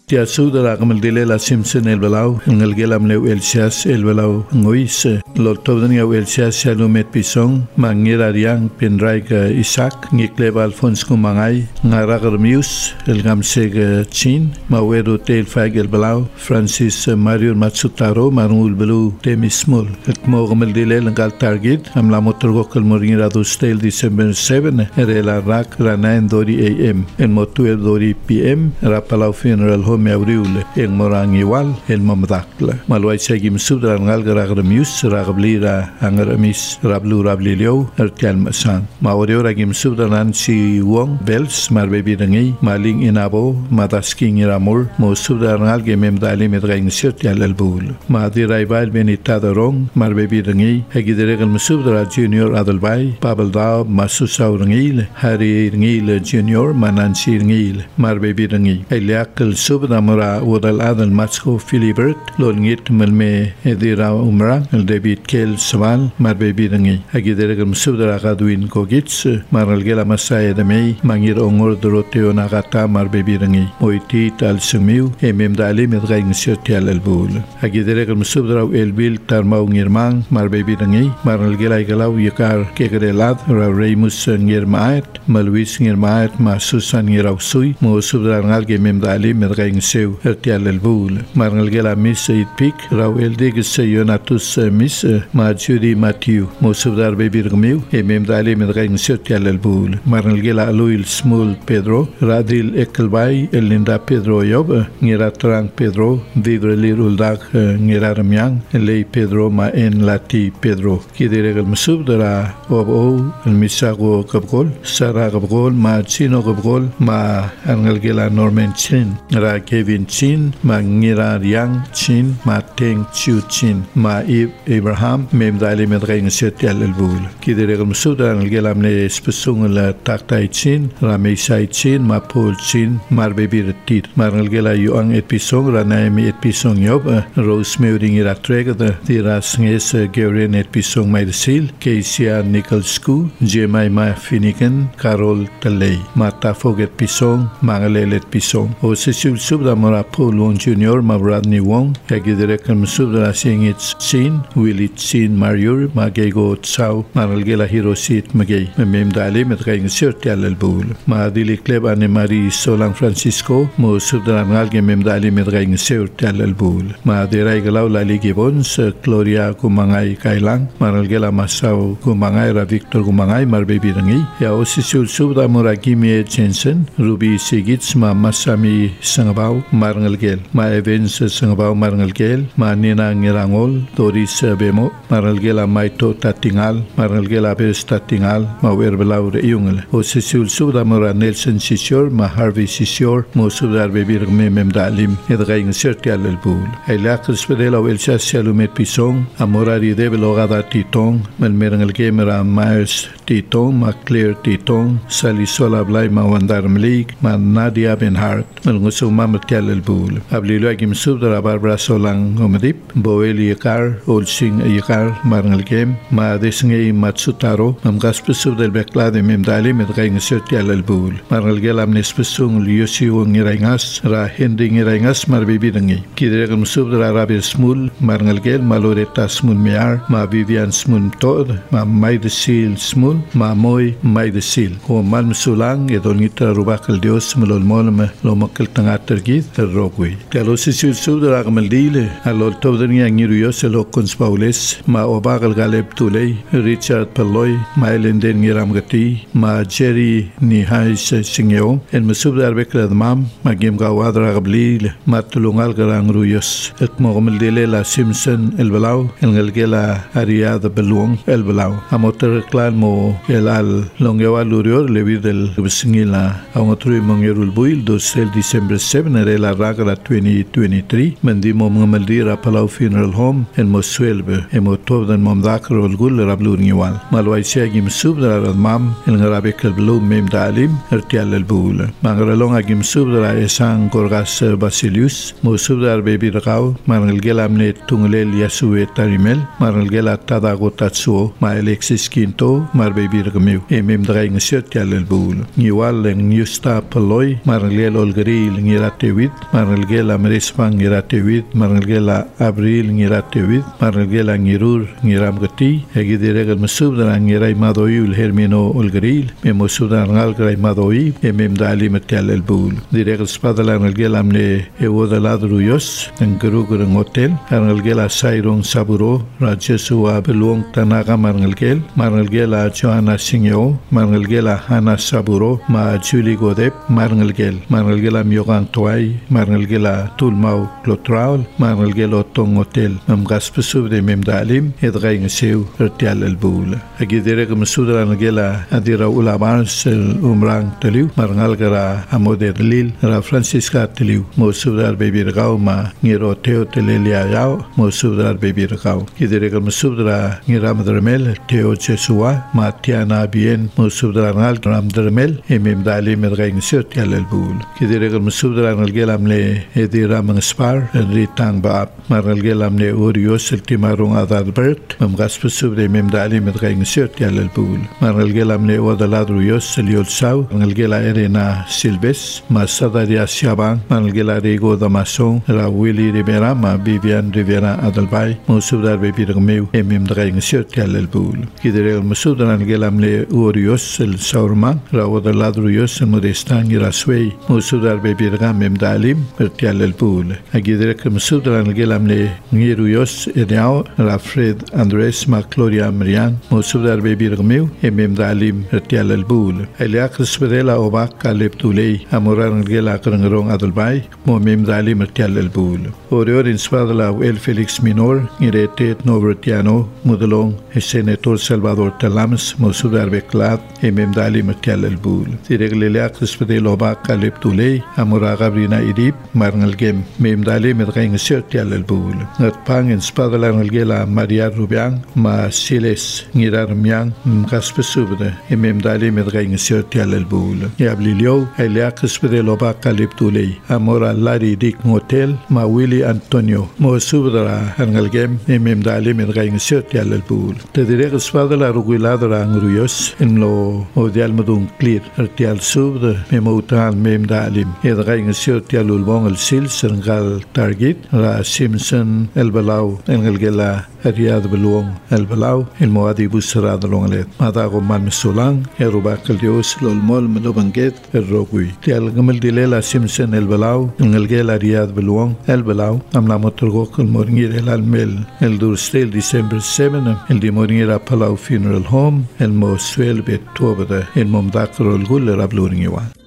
Tia sudara kamal dile la Simpson el balau ngal gelam leu el sias el balau ngois lo tobdan ya el sias salumet pisong mangira riang penrai ka Isaac ngikle Alphonse kumangai ngaragar mius el gamseg chin maweru tel fag el balau Francis Mario Matsutaro marul belu temismul mo kamal dile ngal target amla motor gokal moringira do stel December 7 erela rak rana dori am en motu dori pm rapalau funeral me abriule en morang igual el mamdakla malwai segim subdran ngal garagramius raglira angaramis rablilio ertial masan maoreo ragim subdran si wong bels marbebi rangi maling inabo madasking iramur mo subdran ngal gemem dali med gaing sertial albul madi raibal benita dorong marbebi rangi hagidere gal subdra junior adalbai pabelda masusa rangi hari rangi junior manansi rangi marbebi rangi eliakal Namura ودل آدم ماسكو فيليبرت لونيت ملمي هديرا عمران الدبيت كيل سوال مربي بيرنجي هجدرك المسودر أقادوين كوجيتس مرالجلا مسايا دمي مانير أمور دروتيو نغاتا مربي بيرنجي مويتي تال سميو همم دالي متغين سيرتي على البول هجدرك المسودر أو البيل ترماو نيرمان مربي بيرنجي مرالجلا يغلاو يكار كيغريلاد ريموس نيرمايت ملويس نيرمايت ما سوسان نيراوسوي موسودر نغالجي مم دالي متغين سيو ارتيال البول مارنل جلا ميس يتبيك راو الديك سيوناتوس ميس ما جودي ماتيو موسودار بيبيرغميو همم دالي متغين سيرتيال البول مارنل جلا لويل سمول بيدرو راديل اكلباي الليندا بيدرو يوب نيرا ترانك بيدرو ديدرلي رولداك نيرا رميان لي بيدرو ما ان لاتي بيدرو كيديرغ المسودرا او الميساغو قبقول سارا قبقول ما تشينو قبقول ما انغل جلا نورمان تشين را Kevin Chin, ma Ngira Yang Chin, ma Teng Chiu Chin, ma Abraham, mem dali med rein setial el bul. Kidere gam sudan el gelam ne spesung la taktai Chin, ra meisai Chin, ma Paul Chin, mar bebir tit. Mar el gela yuang episong ra naemi episong yob, Rose Meuring ira trega de rasnges Geuren episong mai sil, Keisia Nicholsku, Jemima Finnegan, Carol Talei, ma Tafog episong, Mangalel episong. O sesul subda mora Paul Wong Jr. ma Rodney Wong hagidere kan subda singit sin Willie Sin Mariur ma gego tsau maralgela hirosit magay mem dali met gaing sirti al bul ma dili kleb ane Mari Solang Francisco mo subda ngalge mem dali met gaing sirti al bul ma diray galaw lali gibons Gloria Kumangai Kailang maralgela masaw Kumangai ra Victor Kumangai mar baby rangi ya osisul subda mora Gimi Jensen Ruby Sigits ma Masami Sangabao Marngal Gel, ma Evans Sangabao Marngal Gel, ma Nina Ngirangol, Doris Bemo, Marngal Gela Maito Tatingal, Marngal Gela Bes Tatingal, ma Werbelau Reungel. O Sesul Suda Mora Nelson Sisior, ma Harvey Sisior, mo Sudar Bebir Mem Dalim, Edgaing Serti al Bul. Elak Spedela Welsa Salumet Pisong, Amorari Develogada Titong, Melmerangal Gemera Myers Titong, ma Claire Titong, Salisola Blay ma Wandarm League, ma Nadia Benhart, Melguso Mamatial el Bul. Ablilo agim subdra Barbara Solang Omedip, Boel Yakar, Olsing Yakar, Marnal Game, Ma Desnge Matsutaro, Mamgaspesub del Beclade Memdali med Gaing Sertial el Bul. Marnal Gelam Nespesung Liosi Ngirangas, Ra Hending Ngirangas Marbibidangi. Kidregam subdra Rabir Smul, Marnal Gel, Maloreta Smul Mear, Ma Vivian Smul Tod, Ma Maidesil Smul, Ma Moy Maidesil. O Malm Sulang, Edonitra Rubakal Dios, Melolmolme, Lomakal Tangater Gid, Rogui. Kalau sisul subdra Gamaldile, Alol Tobdania Nirios, Elokons Paules, Ma Obagal Galeb Tulei, Richard Paloy, Ma Elenden Giramgati, Ma Jerry Nihais Singeo, El Mesubdar Beklad Mam, Ma Gimgawadra Gablil, Ma Tulungal Garang Ruyos, Et Mogomaldile La Simpson El Belau, El Galgela Ariad Beluong El Belau. Amoter Clan Mo El Al Longewa Lurior, Levir del Singila, Amotrui Mongerul Buil, Dosel December 7, la Ragara 2023, Mendimo Maldira Palau Funeral Home, El Mosuelbe, Emotov dan Momdakar Ol Gul, Rablur Niwal. Malwai Segim Subdra Mam, El Garabek El Blue Mem Dalim, Ertial El Bul. Mangralong Agim Subdra Esang Gorgas Basilius, Mosubdar Baby Rao, Marnal Gelamne Tunglel Yasue Tarimel, Marnal Gela Tadago Tatsuo, Ma Alexis Quinto, Mar Baby Ramiu, Emem Draing Sertial El Bul. Niwal en Yusta Paloy, Marnal Olgari, Ngira tewid marnal gela mresfang ngira tewid marnal gela abril ngira tewid marnal gela ngirur ngiram gati egidiregal masubdana ngira madoi ul hermino ulgril me musubdana ngal grai madoi mem dali metal el bul diregal spadala ngal gela amne ewoda ladruyos ngrugur hotel marnal gela sairong saburo rajesua beluong tanaga marnal gela Johanna Singyo marnal gela Hana Saburo ma Julie Godep marnal gela Myogang Toy marnal gela Tulmau Clotraul marnal gela Tong Hotel mam gaspesub de mem dalim edgaing seu rtial el bul agidere kum sudra gela adira ulabans umrang teliu marnal gela amoder lil ra Francisca teliu mo sudar bebirgau ma ngiro teo telelia yao mo sudar bebirgau gidere kum sudra ngiram dermel teo Jesua ma tiana bien mo sudra ngal ram dermel mem dalim edgaing seu rtial el bul gidere kum sudra gela amle edira mang spar ritang ba marnal gela amle Orios Timarung Adalbert mam gaspesub de mem dali met gaing sert yal el bul marnal gela amle odaladruyos liol sau marnal gela Erena Silves ma Sadaria Siabang marnal gela Rego Damason ra Willy Rivera ma Vivian Rivera Adalbay musudar be birgmeu mem gaing sert yal el bul kidere musudar gela amle Orios el Saurman ra odaladruyos modestan iraswei musudar be birgam mem dalim yal el bul agidere musudar gela amle Ngiruyos Edeao Rafred Andres Macloria Marian Mosudar Bebirgmeu Mem Dalim Rtial el Bul Elia Crisperela Obak Kaleptulei Amoran Gela Krangrong Adalbay Mem Dalim Rtial el Bul Orior Inspadala El Felix Minor Ngiretet Novertiano Mudalong Senator Salvador Talams Mosudar Beklat Mem Dalim Rtial el Bul Tireglelia Crisperela Obak Kaleptulei Amora Gabrina Idip Marnal Gem Mem Dalim Rtial Rtial el Bul Pang in Spadalang gela Maria Rubiang ma Siles ngirar miang gaspesubde mem dali med gaing sirtial el bul yablilio elia kaspede loba kaliptulei amora lari dik hotel ma Willy Antonio mo subdra hangalgem mem dali med gaing sirtial el bul te direk spadala ruguladra angruyos en lo odial medun clear artial subde memotan mem dalim ed gaing sirtial ulbong el sil sengal target ra Simpson el Balau en el gela Riyad Beluong el Balau el Moadi Busra de Longalet Madago Man Mesolang Eruba Kaldios Lolmol Melobanget el Rogui Tial Gamel Dilela Simpson el Balau en el gela Riyad Beluong el Balau Amla Motorgok el Moringir el Almel el Durstel December 7 el di Moringir Palau Funeral Home el Mosuel Bet Tobada el Momdakro el Guller Abluringiwan